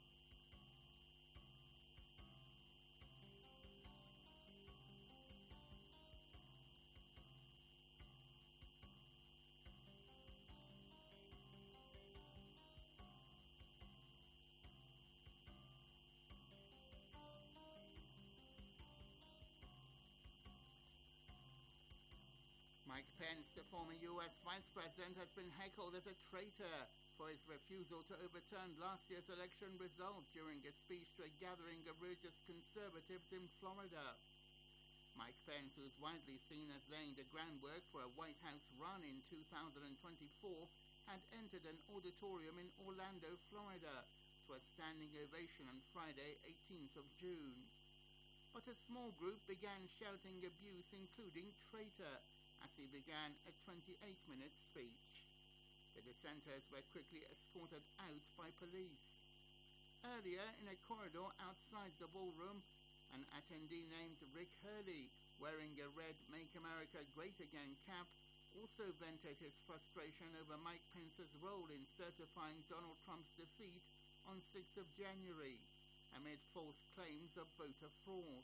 Speaker 14: Mike Pence, the former U S Vice President, has been heckled as a traitor for his refusal to overturn last year's election result during a speech to a gathering of religious conservatives in Florida. Mike Pence, who is widely seen as laying the groundwork for a White House run in two thousand twenty-four, had entered an auditorium in Orlando, Florida, to a standing ovation on Friday, eighteenth of June. But a small group began shouting abuse, including traitor, as he began a twenty-eight minute speech. The dissenters were quickly escorted out by police. Earlier, in a corridor outside the ballroom, an attendee named Rick Hurley, wearing a red Make America Great Again cap, also vented his frustration over Mike Pence's role in certifying Donald Trump's defeat on sixth of January, amid false claims of voter fraud.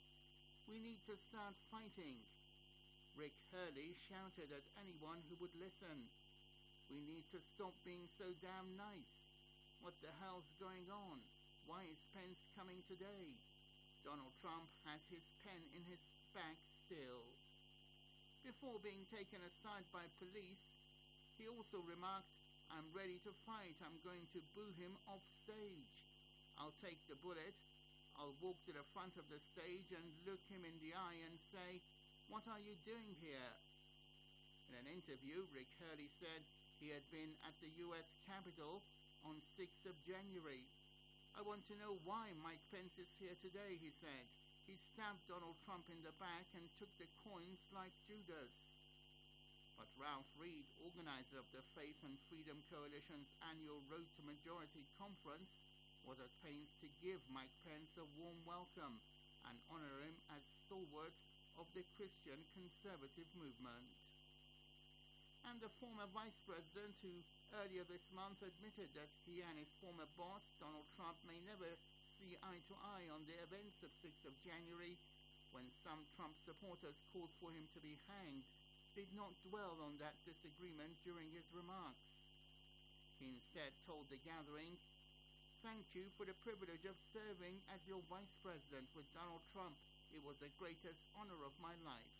Speaker 14: "We need to start fighting," Rick Hurley shouted at anyone who would listen. "We need to stop being so damn nice. What the hell's going on? Why is Pence coming today? Donald Trump has his pen in his bag still." Before being taken aside by police, he also remarked, "I'm ready to fight. I'm going to boo him off stage. I'll take the bullet. I'll walk to the front of the stage and look him in the eye and say, 'What are you doing here?'" In an interview, Rick Hurley said he had been at the U S Capitol on sixth of January. "I want to know why Mike Pence is here today," he said. "He stabbed Donald Trump in the back and took the coins like Judas." But Ralph Reed, organizer of the Faith and Freedom Coalition's annual Road to Majority conference, was at pains to give Mike Pence a warm welcome and honor him as stalwart of the Christian conservative movement. And the former vice president, who earlier this month admitted that he and his former boss, Donald Trump, may never see eye to eye on the events of sixth of January, when some Trump supporters called for him to be hanged, did not dwell on that disagreement during his remarks. He instead told the gathering, "Thank you for the privilege of serving as your vice president with Donald Trump. It was the greatest honor of my life."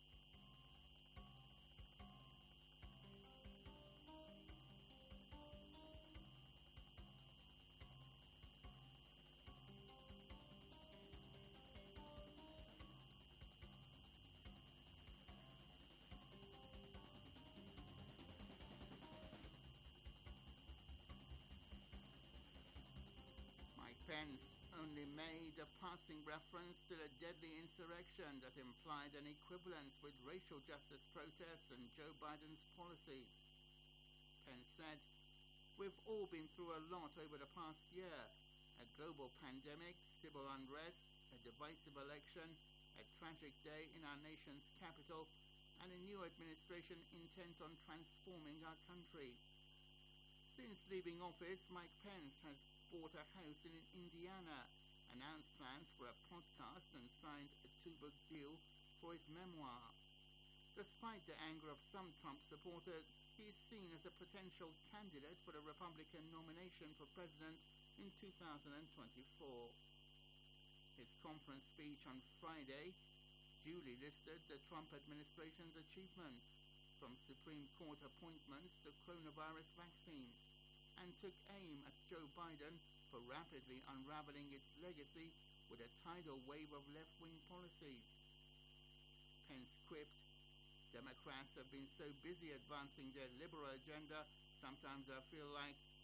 Speaker 14: Mike Pence only made a passing reference to the deadly insurrection that implied an equivalence with racial justice protests and Joe Biden's policies. Pence said, "We've all been through a lot over the past year. A global pandemic, civil unrest, a divisive election, a tragic day in our nation's capital, and a new administration intent on transforming our country." Since leaving office, Mike Pence has bought a house in Indiana, announced plans for a podcast, and signed a two-book deal for his memoir. Despite the anger of some Trump supporters, he is seen as a potential candidate for the Republican nomination for president in two thousand twenty-four. His conference speech on Friday duly listed the Trump administration's achievements, from Supreme Court appointments to coronavirus vaccines, and took aim at Joe Biden for rapidly unraveling its legacy with a tidal wave of left-wing policies. Pence quipped, "Democrats have been so busy advancing their liberal agenda, sometimes I feel like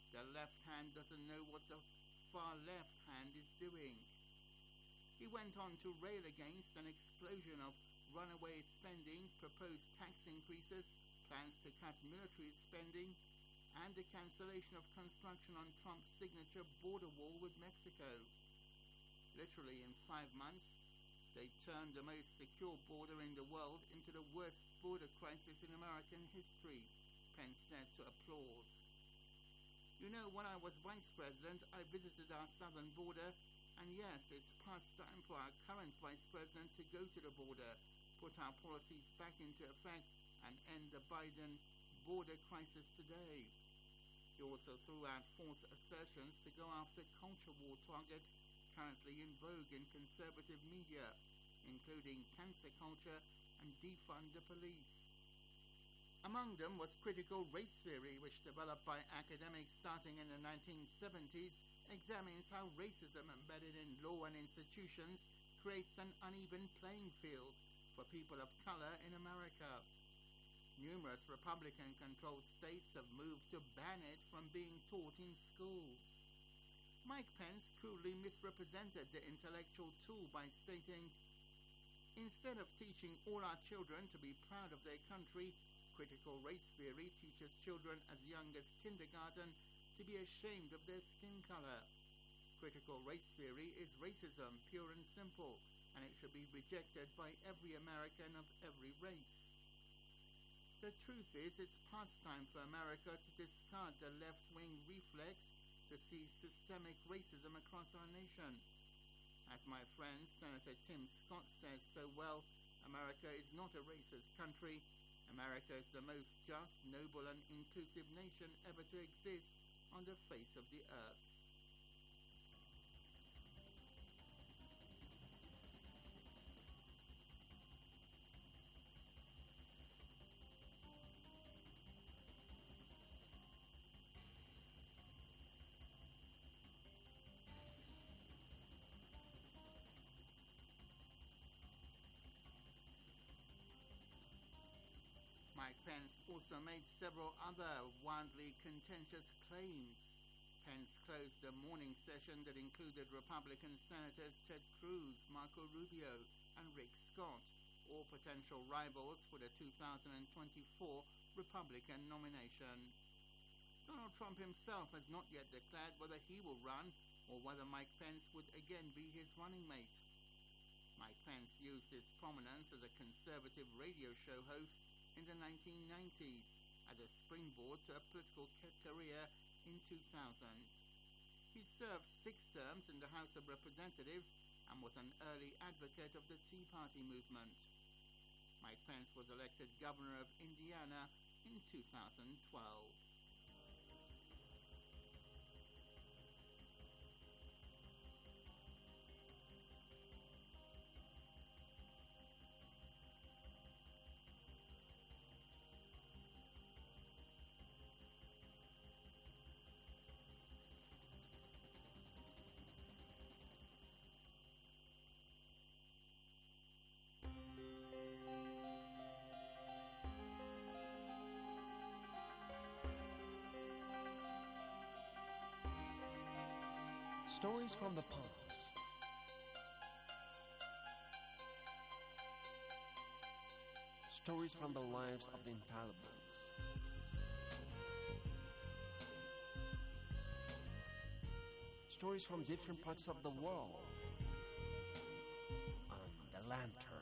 Speaker 14: The left hand doesn't know what the far left hand is doing. He went on to rail against an explosion of runaway spending, proposed tax increases, plans to cut military spending, and the cancellation of construction on Trump's signature border wall with Mexico. Literally in five months, they turned the most secure border in the world into the worst border crisis in American history, Pence said to applause. You know, when I was vice president, I visited our southern border, and yes, it's past time for our current vice president to go to the border, put our policies back into effect, and end the Biden border crisis today. He also threw out false assertions to go after culture war targets currently in vogue in conservative media, including cancer culture and defund the police. Among them was critical race theory, which developed by academics starting in the nineteen seventies, examines how racism embedded in law and institutions creates an uneven playing field for people of color in America. Numerous Republican-controlled states have moved to ban it from being taught in schools. Mike Pence crudely misrepresented the intellectual tool by stating, "Instead of teaching all our children to be proud of their country, critical race theory teaches children as young as kindergarten to be ashamed of their skin color. Critical race theory is racism, pure and simple, and it should be rejected by every American of every race." The truth is, it's past time for America to discard the left-wing reflex to see systemic racism across our nation. As my friend Senator Tim Scott says so well, America is not a racist country. America is the most just, noble, and inclusive nation ever to exist on the face of the earth. Mike Pence also made several other wildly contentious claims. Pence closed the morning session that included Republican Senators Ted Cruz, Marco Rubio, and Rick Scott, all potential rivals for the two thousand twenty-four Republican nomination. Donald Trump himself has not yet declared whether he will run or whether Mike Pence would again be his running mate. Mike Pence used his prominence as a conservative radio show host in the nineteen nineties as a springboard to a political career in two thousand. He served six terms in the House of Representatives and was an early advocate of the Tea Party movement. Mike Pence was elected governor of Indiana in two thousand twelve.
Speaker 1: Stories from the past. Stories from the lives of the infallibles. Stories from different parts of the world. On the Lantern.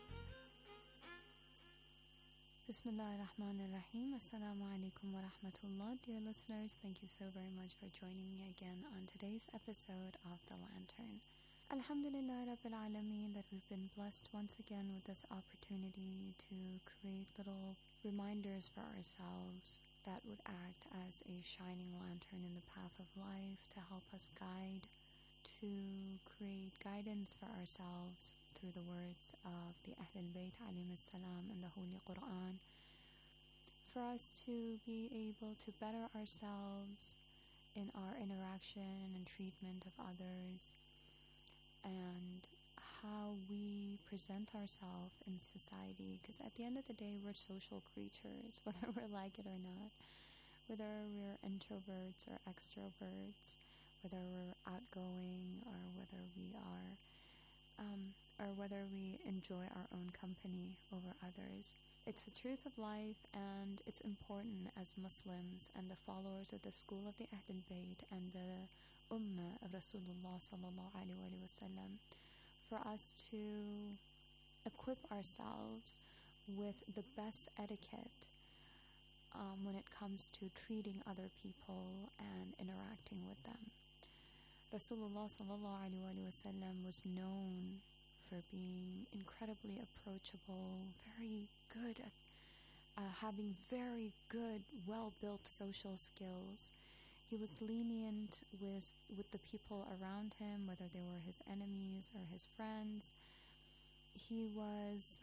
Speaker 16: Bismillah ar-Rahman ar-Rahim. Assalamu alaikum wa rahmatullah. Dear listeners, thank you so very much for joining me again on today's episode of The Lantern. Alhamdulillah Rabbil Alameen that we've been blessed once again with this opportunity to create little reminders for ourselves that would act as a shining lantern in the path of life to help us guide, to create guidance for ourselves through the words of the Ahlul Bayt alayhim salam and the Holy Quran, for us to be able to better ourselves in our interaction and treatment of others, and how we present ourselves in society, because at the end of the day we're social creatures, whether we like it or not. whether we're introverts or extroverts, whether we're outgoing or whether we are, um, or whether we enjoy our own company over others. It's the truth of life, and it's important as Muslims and the followers of the school of the Ahlul Bayt and the Ummah of Rasulullah sallallahu alaihi wasallam for us to equip ourselves with the best etiquette um, when it comes to treating other people and interacting with them. Rasulullah sallallahu alaihi wasallam was known for being incredibly approachable, very good at uh, having very good, well-built social skills. He was lenient with with the people around him, whether they were his enemies or his friends. He was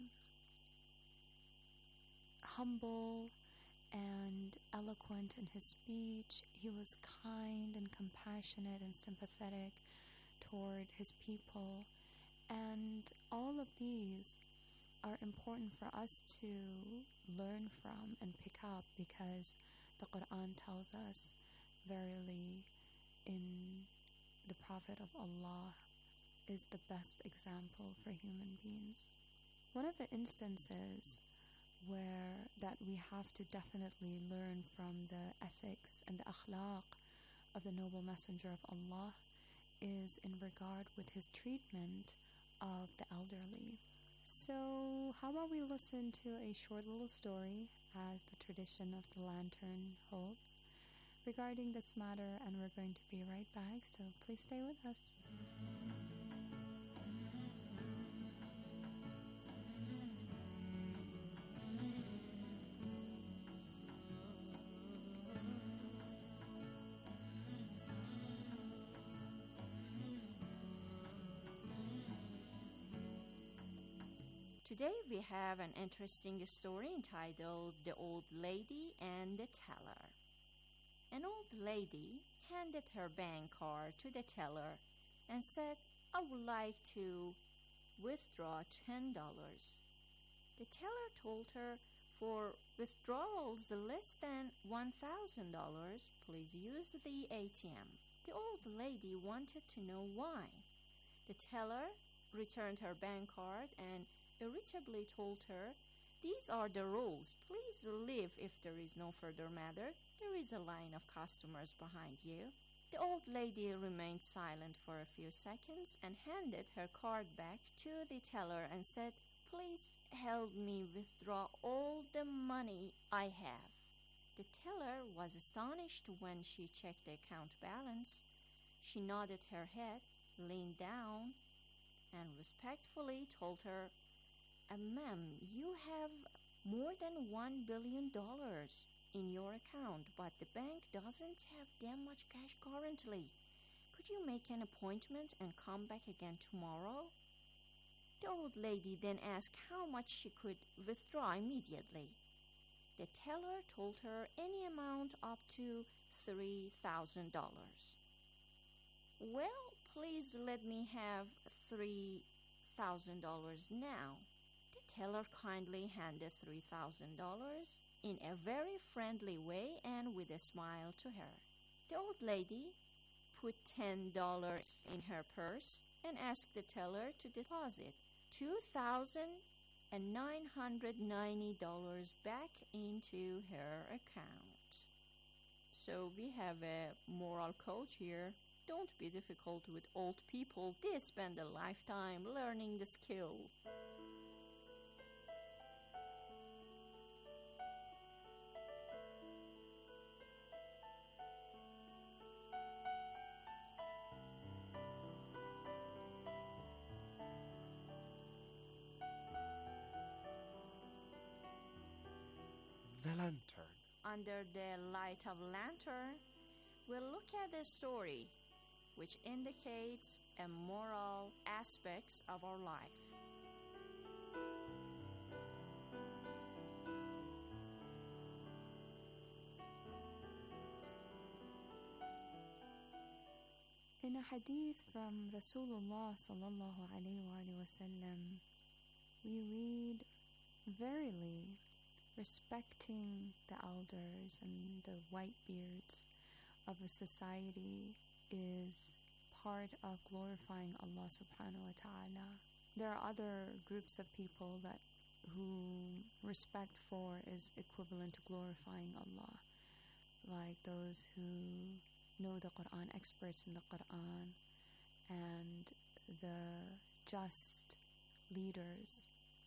Speaker 16: humble and eloquent in his speech. He was kind and compassionate and sympathetic toward his people. And all of these are important for us to learn from and pick up, because the Quran tells us, verily, in the Prophet of Allah is the best example for human beings. One of the instances where that we have to definitely learn from the ethics and the akhlaq of the noble messenger of Allah is in regard with his treatment of the elderly. So how about we listen to a short little story, as the tradition of the lantern holds, regarding this matter, and we're going to be right back, so please stay with us.
Speaker 17: Today we have an interesting story entitled The Old Lady and the Teller. An old lady handed her bank card to the teller and said, "I would like to withdraw ten dollars. The teller told her, "For withdrawals less than one thousand dollars, please use the A T M. The old lady wanted to know why. The teller returned her bank card and irritably told her, "These are the rules. Please leave if there is no further matter. There is a line of customers behind you." The old lady remained silent for a few seconds and handed her card back to the teller and said, "Please help me withdraw all the money I have." The teller was astonished when she checked the account balance. She nodded her head, leaned down, and respectfully told her, Uh, ma'am, you have more than one billion dollars in your account, but the bank doesn't have that much cash currently. Could you make an appointment and come back again tomorrow? The old lady then asked how much she could withdraw immediately. The teller told her any amount up to three thousand dollars. "Well, please let me have three thousand dollars now." The teller kindly handed three thousand dollars in a very friendly way and with a smile to her. The old lady put ten dollars in her purse and asked the teller to deposit two thousand nine hundred ninety dollars back into her account. So we have a moral quote here. Don't be difficult with old people. They spend a lifetime learning the skill.
Speaker 1: The lantern.
Speaker 17: Under the light of lantern, we'll look at a story which indicates a moral aspects of our life.
Speaker 16: In a hadith from Rasulullah sallallahu alaihi wasallam, we read, "Verily, respecting the elders and the white beards of a society is part of glorifying Allah subhanahu wa ta'ala. There are other groups of people that who respect for is equivalent to glorifying Allah, like those who know the Quran, experts in the Quran, and the just leaders.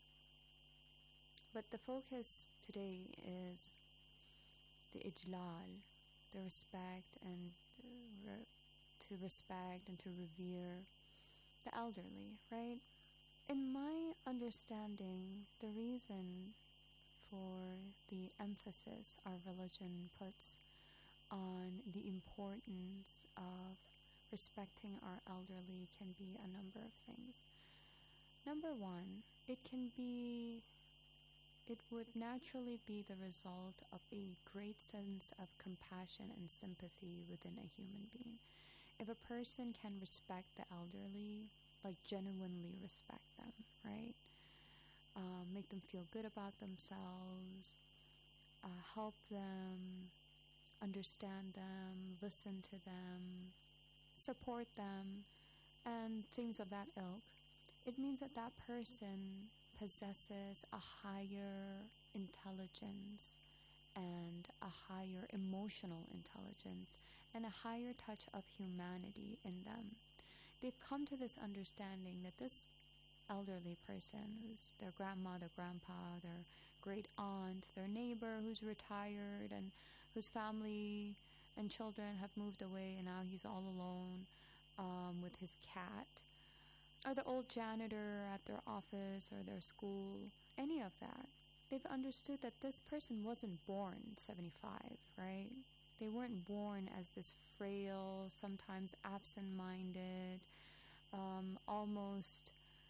Speaker 16: But the focus today is the ijlal, the respect and re- to respect and to revere the elderly, right? In my understanding, the reason for the emphasis our religion puts on the importance of respecting our elderly can be a number of things. Number one, it can be, it would naturally be the result of a great sense of compassion and sympathy within a human being. If a person can respect the elderly, like genuinely respect them, right? Um, make them feel good about themselves, uh, help them, understand them, listen to them, support them, and things of that ilk, it means that that person possesses a higher intelligence and a higher emotional intelligence and a higher touch of humanity in them. They've come to this understanding that this elderly person, who's their grandma, their grandpa, their great aunt, their neighbor who's retired and whose family and children have moved away and now he's all alone um, with his cat, or the old janitor at their office or their school, any of that. They've understood that this person wasn't born seventy-five, right? They weren't born as this frail, sometimes absent-minded, um, almost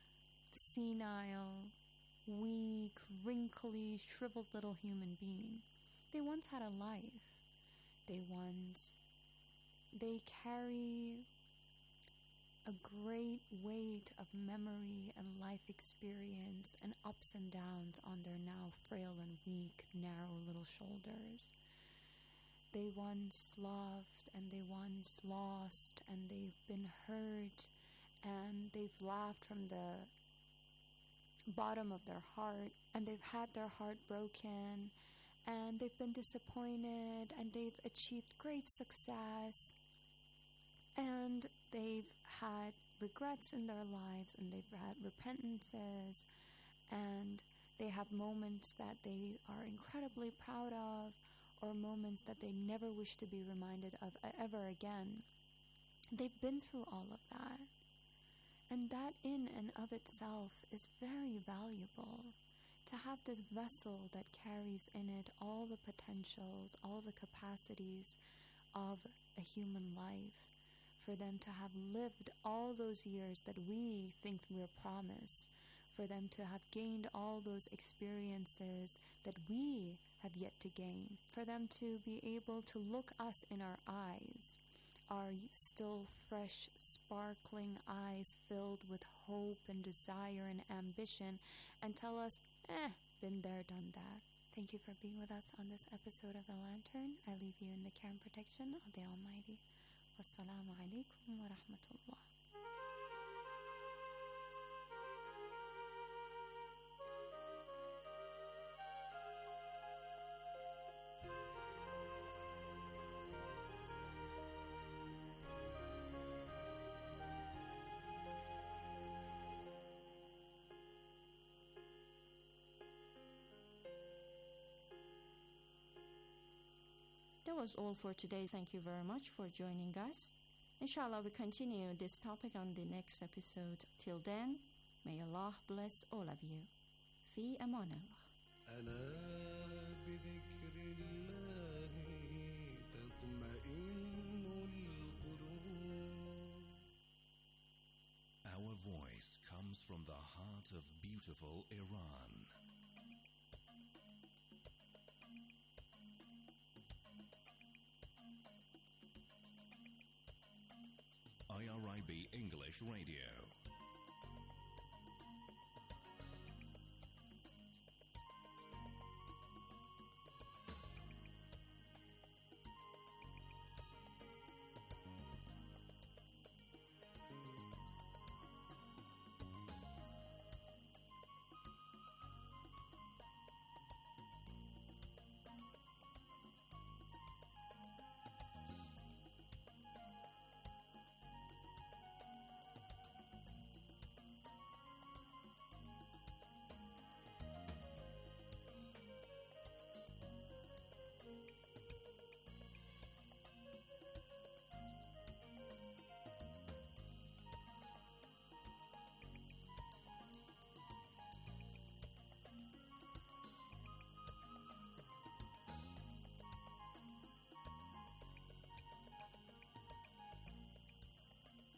Speaker 16: senile, weak, wrinkly, shriveled little human being. They once had a life. They once, they carry a great weight of memory and life experience and ups and downs on their now frail and weak, narrow little shoulders. They once loved and they once lost and they've been hurt and they've laughed from the bottom of their heart and they've had their heart broken and they've been disappointed and they've achieved great success and they've had regrets in their lives and they've had repentances and they have moments that they are incredibly proud of or moments that they never wish to be reminded of ever again. They've been through all of that. And that in and of itself is very valuable. To have this vessel that carries in it all the potentials, all the capacities of a human life, for them to have lived all those years that we think we're promised, for them to have gained all those experiences that we have yet to gain, for them to be able to look us in our eyes, our still fresh, sparkling eyes filled with hope and desire and ambition, and tell us, eh, been there, done that. Thank you for being with us on this episode of The Lantern. I leave you in the care and protection of the Almighty. Wassalamu alaikum wa rahmatullah.
Speaker 17: That was all for today. Thank you very much for joining us. Inshallah, we continue this topic on the next episode. Till then, may Allah bless all of you. Fi aman
Speaker 13: Allah. Our voice comes from the heart of beautiful Iran. I R I B English Radio.